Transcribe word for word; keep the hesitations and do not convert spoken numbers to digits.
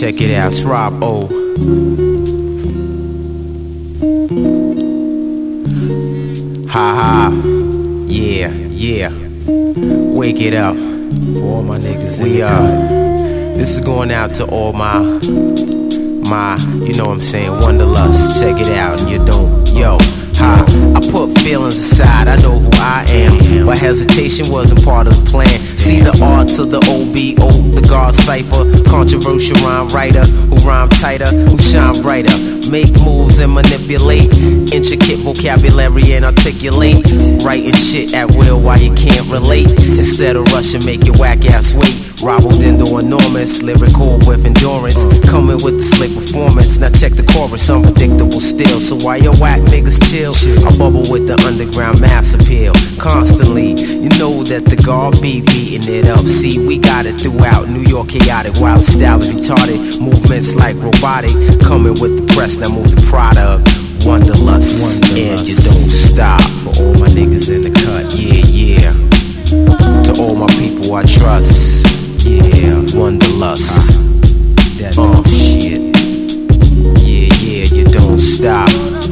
Check it out, it's Rob O. Ha ha, yeah, yeah. Wake it up for all my niggas. We are. This is going out to all my, my, you know what I'm saying, wanderlust. Check it out, and you don't, yo. Ha, I put feelings aside, I know who I am, but hesitation wasn't part of the plan. See the R to the O B O, the God cipher, controversial rhyme writer, who rhyme tighter, who shine brighter, make moves and manipulate, intricate vocabulary and articulate, writing shit at will while you can't relate, instead of rushing make your whack ass wait. Robbled into enormous, lyrical with endurance, coming with the slick performance. Now check the chorus, unpredictable still. So while your whack niggas chill, I bubble with the underground mass appeal. Constantly, you know that the guard be beating it up. See, we got it throughout New York, chaotic, wild style is retarded, movements like robotic, coming with the press, now move the product. Wanderlust, Wanderlust. And you don't stop. For all my niggas in the cut, yeah, yeah. To all my people I trust. Yeah, wanderlust. Uh, that uh, shit. Yeah, yeah, you don't stop.